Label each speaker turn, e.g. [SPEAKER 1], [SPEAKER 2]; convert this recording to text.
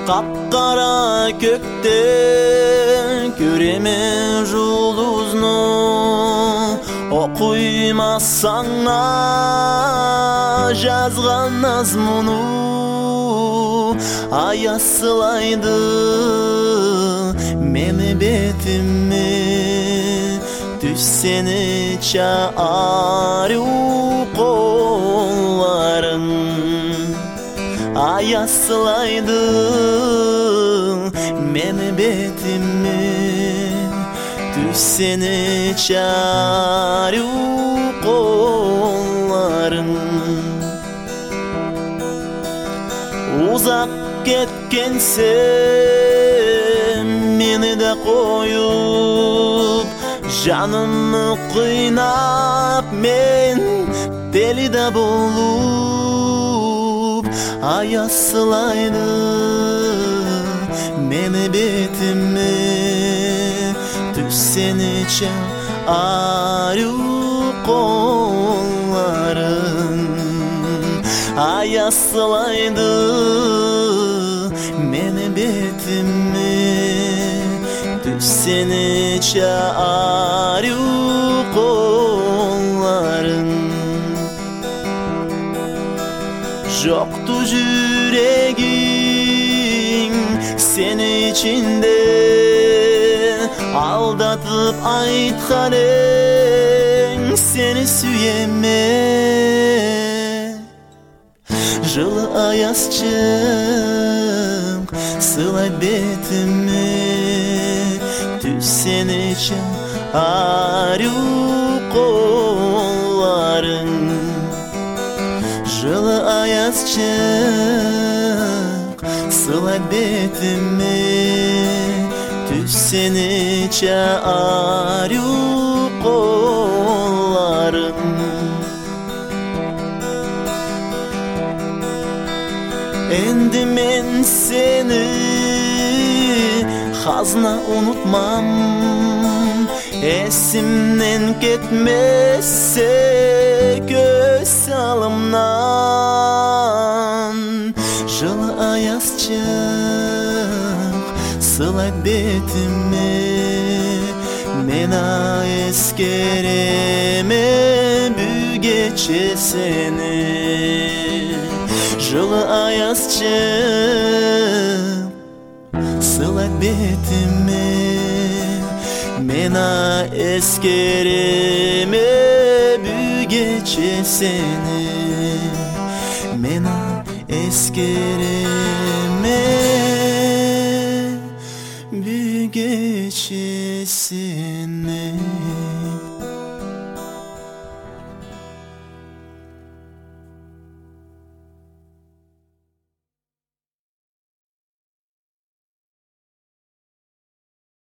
[SPEAKER 1] Kapkara kökte göremen жұлдызны, окуймасаң жазган мазмуну. Аяз сылайды мени бетиме, түссени чаару колларың. Аяз сылайды мени бетиме, түссени чаару колларың. Uzak ketkensen meni de koyup, canımı kıynap men deli de bolup. Ayaz sılaydı meni betime, түссени чаару колларың. Аяз сылайды мени бетиме, түссени чаару колларың. Жокту жүрегиң сени ичинде, aldatıp aytkan eң seni süyeme. Жылы аяз чык сылай бетиме, түссени чаару колларың. Жылы аяз чык сылай бетиме, түссени чаару колларың. Endi men seni hazna unutmam, esimden ketmezse göz salımdan. Жылы аяз чык сылай бетиме, мена эскереме бүү кече сени. Жылы аяз чык сылай бетиме, мена эскереме бүү кече сени. Мена эскереме бүү кече сени.